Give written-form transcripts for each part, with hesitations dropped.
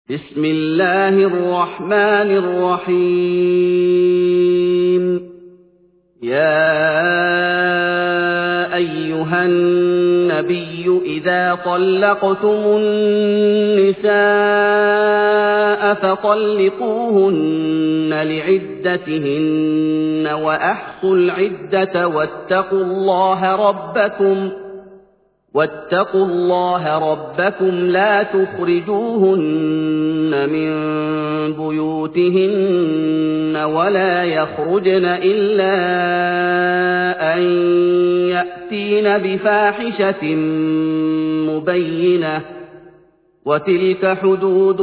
بسم الله الرحمن الرحيم يا أيها النبي إذا طلقتم النساء فطلقوهن لعدتهن وأحصوا العدة واتقوا الله ربكم لا تخرجوهن من بيوتهن ولا يخرجن إلا أن يأتين بفاحشة مبينة وتلك حدود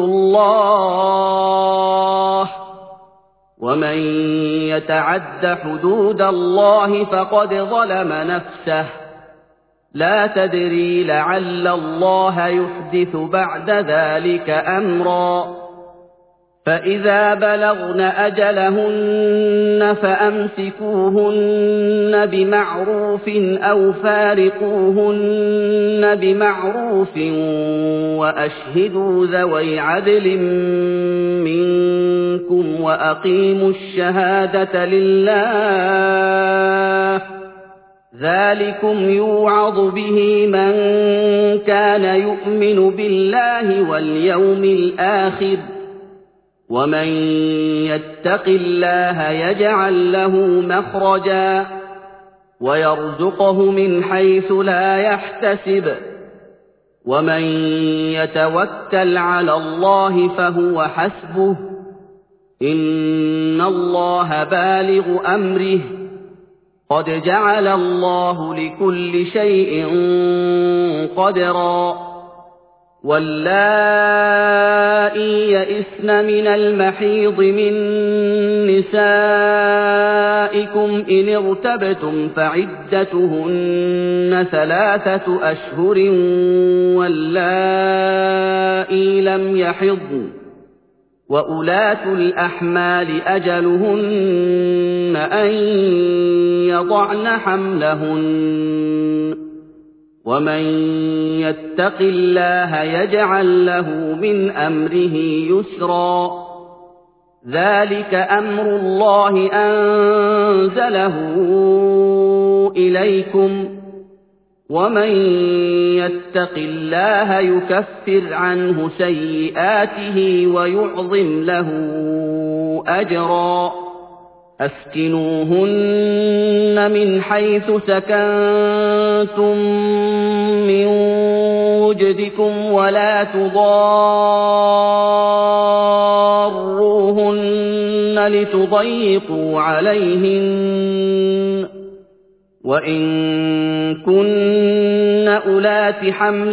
الله ومن يتعد حدود الله فقد ظلم نفسه لا تدري لعل الله يحدث بعد ذلك أمرا فإذا بلغن أجلهن فأمسكوهن بمعروف أو فارقوهن بمعروف وأشهدوا ذوي عدل منكم وأقيموا الشهادة لله ذلكم يوعظ به من كان يؤمن بالله واليوم الآخر ومن يتق الله يجعل له مخرجا ويرزقه من حيث لا يحتسب ومن يتوكل على الله فهو حسبه إن الله بالغ أمره قد جعل الله لكل شيء قدرا واللائي يئسن من المحيض من نسائكم إن ارتبتم فعدتهن 3 أشهر واللائي لم يحضن وأولاة الأحمال أجلهن أن يضعن حملهن ومن يتق الله يجعل له من أمره يسرا ذلك أمر الله أنزله إليكم ومن يتق الله يكفر عنه سيئاته ويعظم له أجرا أسكنوهن من حيث سكنتم من وجدكم ولا تضاروهن لتضيقوا عليهن وإن كن أولات حمل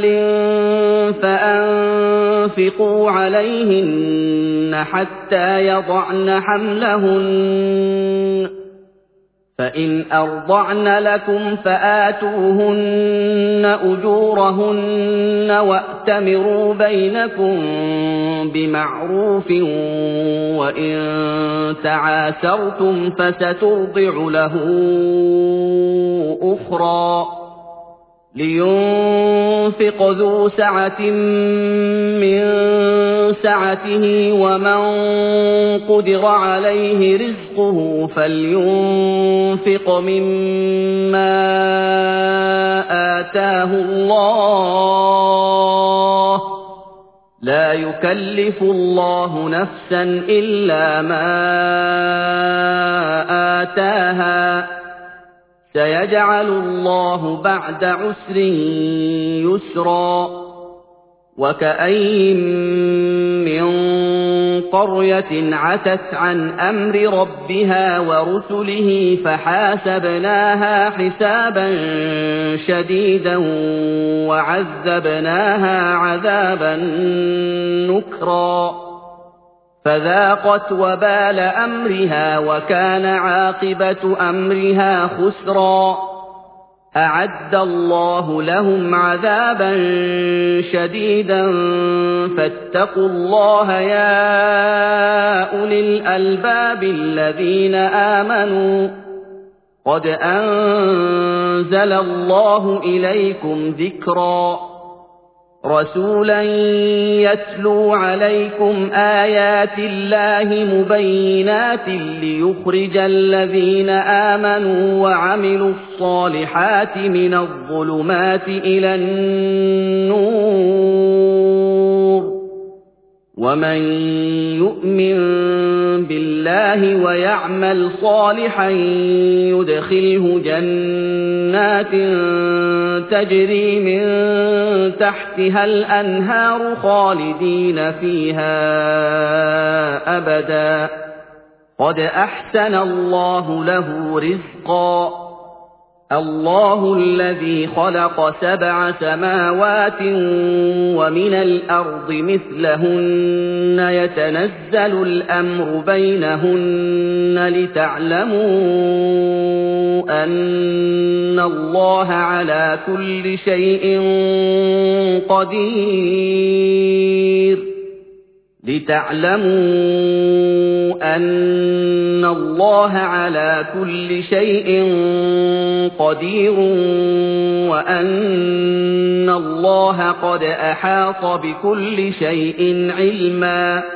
فأنفقوا عليهن حتى يضعن حملهن فإن أرضعن لكم فآتوهن أجورهن وأتمروا بينكم بمعروف وإن تعاسرتم فسترضع له أخرى لينفق ذو سعة من سعته ومن قدر عليه رزقه فلينفق مما آتاه الله لا يكلف الله نفسا إلا ما آتاها سيجعل الله بعد عسر يسرا وكأين من قرية عتت عن أمر ربها ورسله فحاسبناها حسابا شديدا وعذبناها عذابا نكرا فذاقت وبال أمرها وكان عاقبة أمرها خسرا أعد الله لهم عذابا شديدا فاتقوا الله يا أولي الألباب الذين آمنوا قد أنزل الله إليكم ذكرا رَسُولًا يَتْلُو عَلَيْكُمْ آيَاتِ اللَّهِ مُبَيِّنَاتٍ لِّيُخْرِجَ الَّذِينَ آمَنُوا وَعَمِلُوا الصَّالِحَاتِ مِنَ الظُّلُمَاتِ إِلَى النُّورِ ۚ وَمَن يُؤْمِن بِاللَّهِ وَيَعْمَلْ صَالِحًا يُدْخِلْهُ جَنَّاتٍ تَجْرِي مِن تَحْتِهَا الْأَنْهَارُ خَالِدِينَ فِيهَا أَبَدًا ۖ قَدْ أَحْسَنَ اللَّهُ لَهُ رِزْقًا. اللَّهُ الَّذِي خَلَقَ 7 سَمَاوَاتٍ وَمِنَ الْأَرْضِ مِثْلَهُنَّ يَتَنَزَّلُ الْأَمْرُ بَيْنَهُنَّ لِتَعْلَمُوا أَنَّ اللَّهَ عَلَىٰ كُلِّ شَيْءٍ قَدِيرٌ وَأَنَّ اللَّهَ قَدْ أَحَاطَ بِكُلِّ شَيْءٍ عِلْمًا